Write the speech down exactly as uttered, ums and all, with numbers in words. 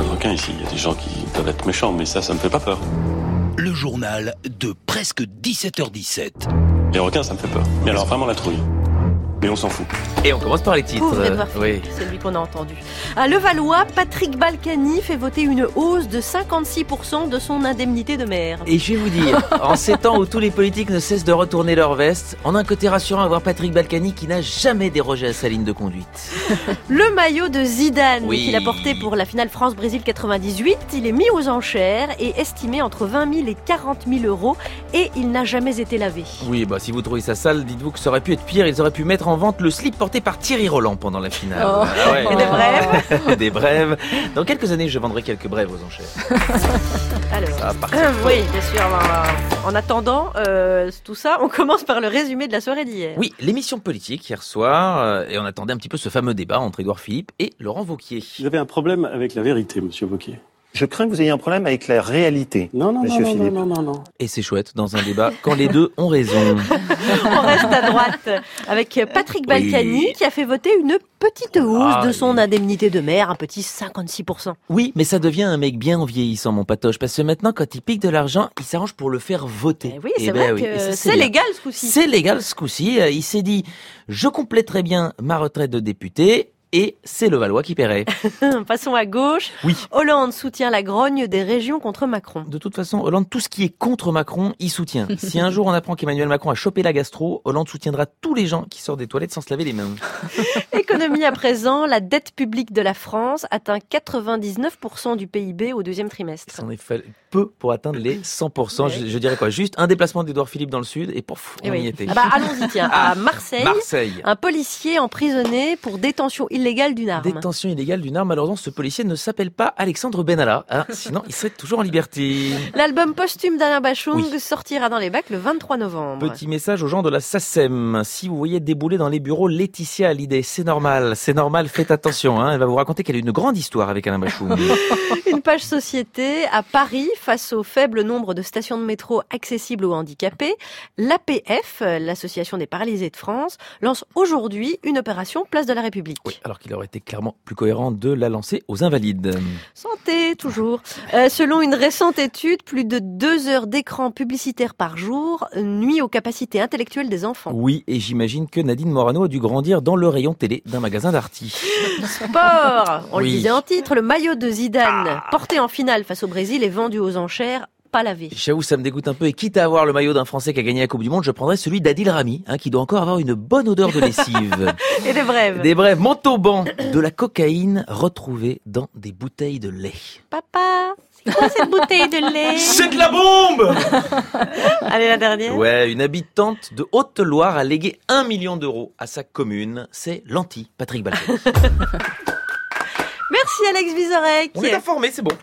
de requins ici. Il y a des gens qui peuvent être méchants, mais ça, ça me fait pas peur. Le journal de presque dix-sept heures dix-sept. Les requins, ça me fait peur. Mais alors vraiment la trouille. Mais on s'en fout. Et on commence par les titres. Pauvre Edouard Philippe, oui. c'est lui qu'on a entendu. À Levallois, Patrick Balkany fait voter une hausse de cinquante-six pour cent de son indemnité de maire. Et je vais vous dire, en ces temps où tous les politiques ne cessent de retourner leur veste, on a un côté rassurant à voir Patrick Balkany qui n'a jamais dérogé à sa ligne de conduite. Le maillot de Zidane Oui. qu'il a porté pour la finale France-Brésil quatre-vingt-dix-huit, il est mis aux enchères et estimé entre vingt mille et quarante mille euros et il n'a jamais été lavé. Oui, bah si vous trouvez ça sale, dites-vous que ça aurait pu être pire. Ils auraient pu mettre en vente le slip porté par Thierry Roland pendant la finale. Oh. Ah ouais. Et des brèves. Des brèves. Dans quelques années, je vendrai quelques brèves aux enchères. Alors, Ça va partir euh, fort. oui, bien sûr. En, en attendant euh, tout ça, on commence par le résumé de la soirée d'hier. Oui, l'émission politique hier soir, euh, et on attendait un petit peu ce fameux débat entre Édouard Philippe et Laurent Wauquiez. Vous avez un problème avec la vérité, monsieur Wauquiez. Je crains que vous ayez un problème avec la réalité, Non, non, non, monsieur non, Philippe. non, non, non, non. Et c'est chouette dans un débat quand les deux ont raison. On reste à droite avec Patrick Balkany Oui. qui a fait voter une petite hausse Ah, de son oui. indemnité de maire, un petit cinquante-six pour cent. Oui, mais ça devient un mec bien en vieillissant, mon patoche, parce que maintenant, quand il pique de l'argent, il s'arrange pour le faire voter. Eh oui, Eh c'est ben vrai oui. Et que ça, c'est bien. légal ce coup-ci. C'est légal ce coup-ci. Euh, Il s'est dit, je compléterai bien ma retraite de député. Et c'est Levallois qui paierait. Passons à gauche. Oui. Hollande soutient la grogne des régions contre Macron. De toute façon, Hollande, tout ce qui est contre Macron, il soutient. Si un jour on apprend qu'Emmanuel Macron a chopé la gastro, Hollande soutiendra tous les gens qui sortent des toilettes sans se laver les mains. Économie à présent, la dette publique de la France atteint quatre-vingt-dix-neuf pour cent du P I B au deuxième trimestre. Ça en est fait peu pour atteindre les cent pour cent. Ouais. Je, je dirais quoi? Juste un déplacement d'Édouard Philippe dans le sud et pouf, Eh on oui. y était. Ah bah, allons-y, tiens, à Marseille. Marseille. Un policier emprisonné pour détention illégale d'une arme. Détention illégale d'une arme. Malheureusement, ce policier ne s'appelle pas Alexandre Benalla. Hein, sinon, il serait toujours en liberté. L'album posthume d'Alain Bachung Oui. sortira dans les bacs le vingt-trois novembre. Petit message aux gens de la SACEM. Si vous voyez débouler dans les bureaux Laetitia Hallyday, c'est normal, c'est normal, faites attention. Hein, elle va vous raconter qu'elle a une grande histoire avec Alain Bachung. Une page société à Paris face au faible nombre de stations de métro accessibles aux handicapés. L'A P F, l'Association des paralysés de France, lance aujourd'hui une opération Place de la République. Oui, alors qu'il aurait été clairement plus cohérent de la lancer aux invalides. Santé, toujours. Euh, selon une récente étude, plus de deux heures d'écran publicitaire par jour nuit aux capacités intellectuelles des enfants. Oui, et j'imagine que Nadine Morano a dû grandir dans le rayon télé d'un magasin d'arty. Sport, on le Oui. disait en titre, le maillot de Zidane, porté en finale face au Brésil, est vendu aux enchères, pas lavé. J'avoue, ça me dégoûte un peu. Et quitte à avoir le maillot d'un Français qui a gagné la Coupe du Monde, je prendrais celui d'Adil Rami, hein, qui doit encore avoir une bonne odeur de lessive. Et des brèves. Des brèves, Montauban, de la cocaïne retrouvée dans des bouteilles de lait. Papa, c'est quoi cette bouteille de lait? C'est de la bombe! Allez, la dernière. Ouais, une habitante de Haute-Loire a légué un million d'euros à sa commune. C'est l'anti Patrick Balkany. Merci Alex Vizorek. On est informé, c'est bon.